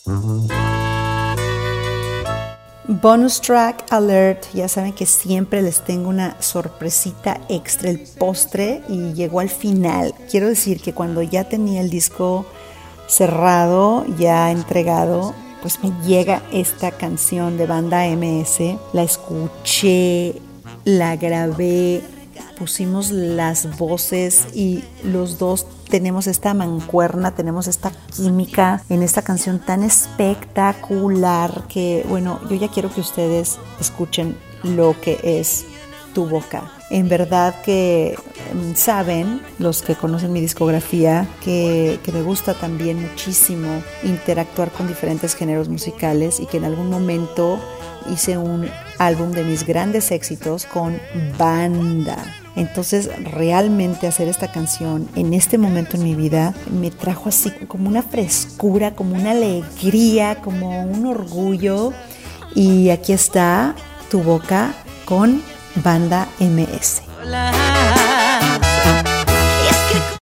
Bonus track alert, ya saben que siempre les tengo una sorpresita extra, el postre, y llegó al final. Quiero decir que cuando ya tenía el disco cerrado, ya entregado, pues me llega esta canción de Banda MS. La escuché, la grabé, pusimos las voces y los dos tenemos esta mancuerna, tenemos esta química en esta canción tan espectacular que, bueno, yo ya quiero que ustedes escuchen lo que es Tu Boca. En verdad que saben, los que conocen mi discografía, que me gusta también muchísimo interactuar con diferentes géneros musicales y que en algún momento hice un álbum de mis grandes éxitos con banda. Entonces realmente hacer esta canción en este momento en mi vida me trajo así como una frescura, como una alegría, como un orgullo. Y aquí está Tu Boca con Banda MS. Hola.